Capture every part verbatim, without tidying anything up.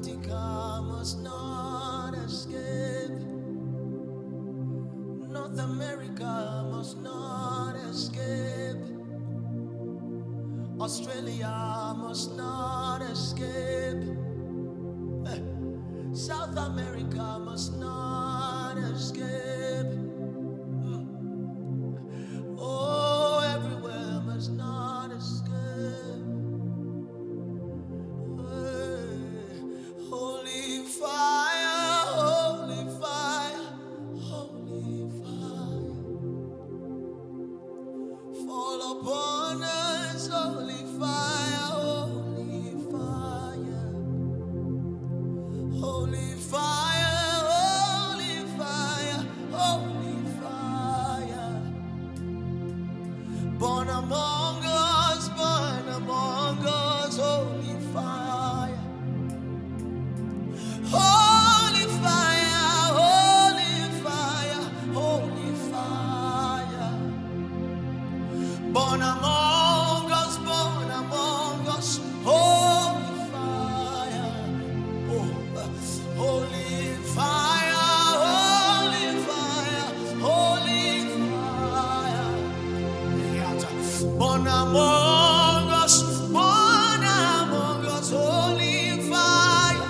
Antarctica must not escape. North America must not escape. Australia must not escape. South America must not escape. Oh, everywhere must not escape. Holy fire, holy fire, holy fire. Fall upon us, holy fire, holy fire. Holy fire, holy fire, holy fire. Born among us, born among us, holy fire. Holy fire, holy fire, holy fire. Born among us, born among us, holy fire. Oh, holy fire, holy fire, holy fire. Born among us, born among us, holy fire.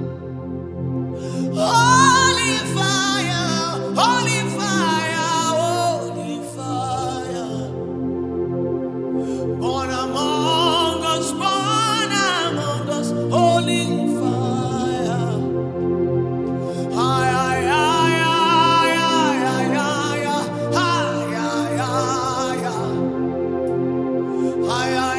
Holy fire, holy fire, holy fire. Born among us, born among us, holy fire. Hi, hi, hi, hi, hi, hi, hi, hi, hi, hi, hi.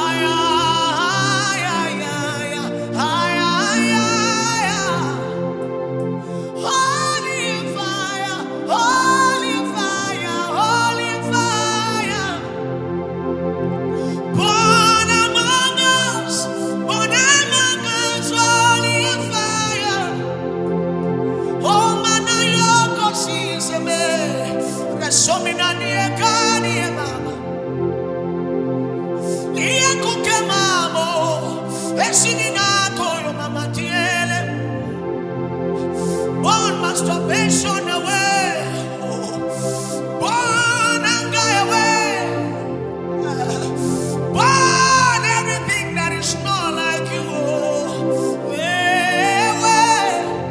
Masturbation away, burn anger away, burn everything that is not like you away.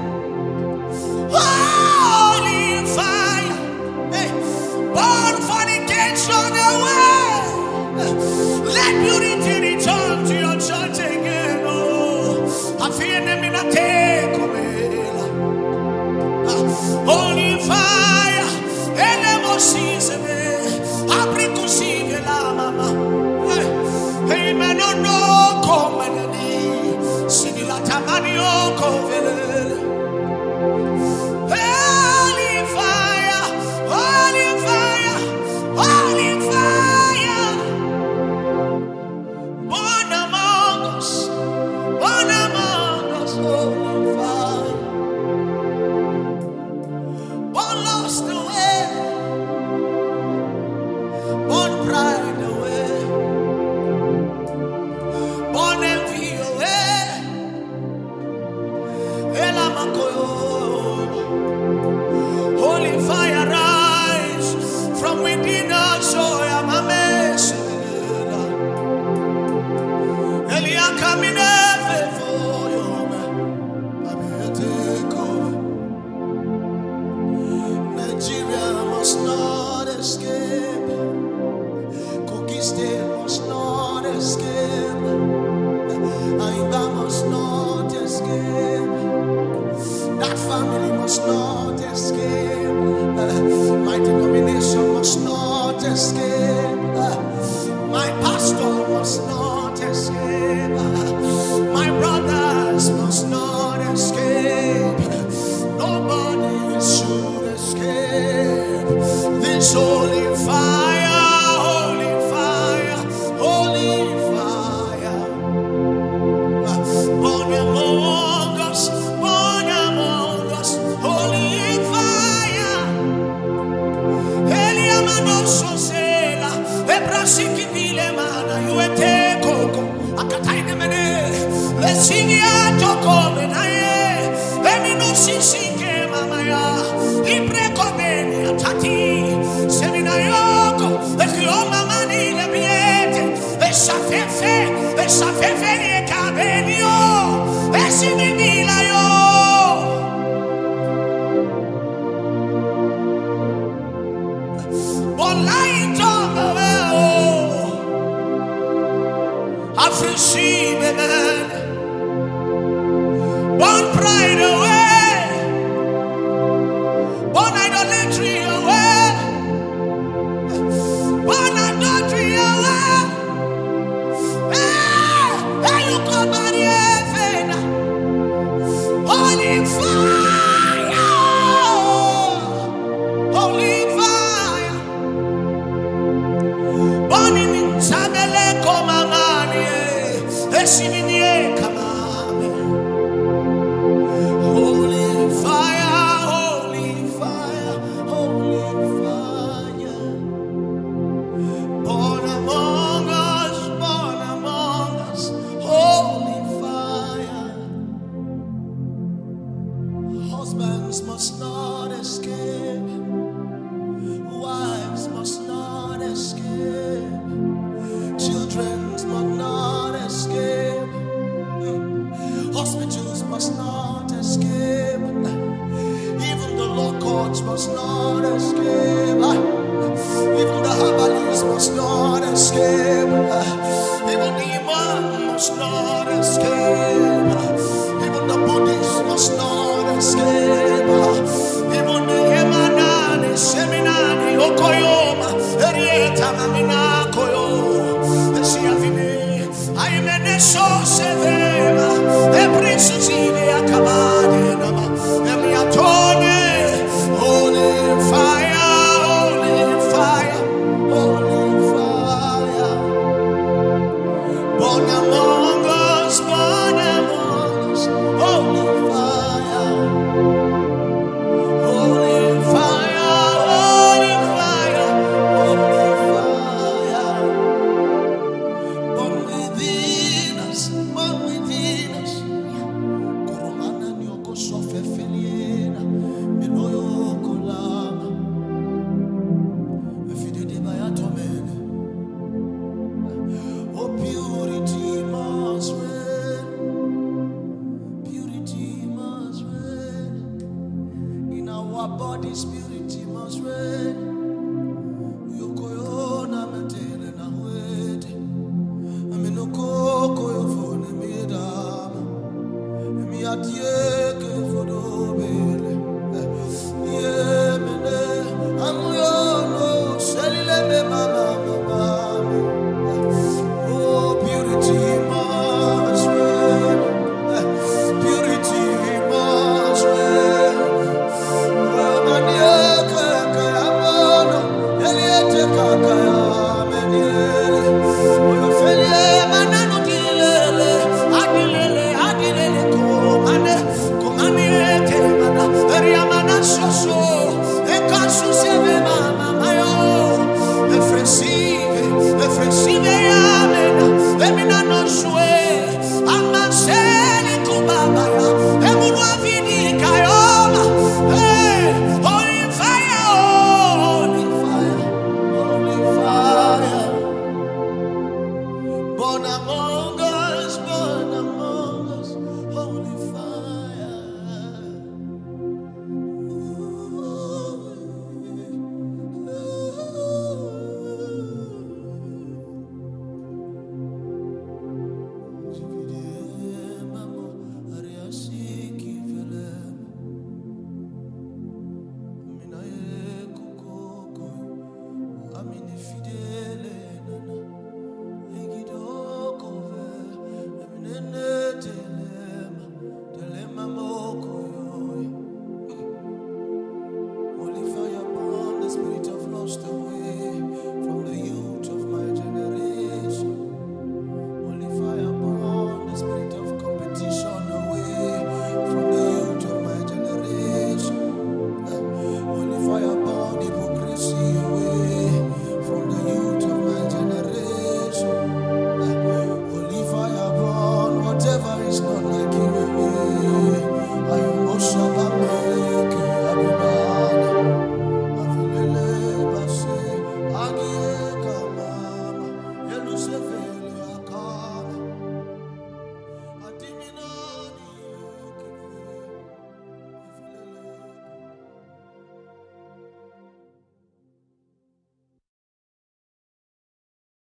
Holy fire, hey, burn fornication away. Let purity return to your church again. Oh, I feel them in a take away. Holy fire, elemosis me, apri così che la mamma, e me non no come lì, si dilata manio come. Holy fire, holy fire, holy fire, born among us, born among us, holy fire. Born lost away, born pride away, born envy away. Holy fire rise from within us, so I am amazed. Elia coming every for you, I'm here to take over. Nigeria must not escape. Kogi State must not escape. Aiba must not escape. That family must not escape. My denomination must not escape. My pastor must not escape. My brothers must not escape. Nobody should escape this holy fire, holy fire, holy fire. Born among us, born among us, holy fire. Eliamano sosela, ebrasiki vile mana, you ete koko, akataine mene, lesinia to. come na ye. Emi no sisike mama ya. Libre come ni atati. Semina yoko. Ekio mama ni lebiete. Esa fefe. Esa fefe ni kabenio. Esi ni bila yo. Online talk away. I've received it. Born pride away. Born idolatry away. Born adultery away. Hey, hey, you come out here, holy fire. Holy fire. Born in Sabele Komamani. Esiminie Kamame. Holy fire, holy fire, holy fire. Born among us, born among us, holy fire. Husbands must not escape, wives must not escape, children must not escape, hospitals must not escape, even the law courts must not escape, even the herbalists must not escape, even the imam must not escape, even the Buddhists must not escape, even the Yemanani, Seminani, Okoyoma, Erieta, Mamina, Koyo, Esiavine, Aimene, So Sevema, Ebrisuzive, Akabade, Emiatone, holy fire, holy fire, holy fire. Born among us, born among us, holy fire. Holy fire, holy fire, holy fire. Born within us, born within us. Kurumana nyoko sofe feliena, minoyo kulama. Efidede bayatomene. Oh, purity must reign, purity must reign. In our bodies, purity must reign. Yokoyona metele na wete. Aminoko koyofone midama. Emi atieke fodobele. Yemene amuyono selile me mama mama. Oh, purity must reign. Purity must reign. Ramanieke kayamono, eliete kakayamenyele. Oyofele manano kilele, adilele, adilele komane, komanieke mana, eriamana soso, ekasu sebe mama mayo, efresive, efresive yamena, emina no shwe, amaseli kubabaya, emunwa vidi kayoma, hey, holy fire, holy fire, holy fire. Born among us, born among us, holy fire. Dimino,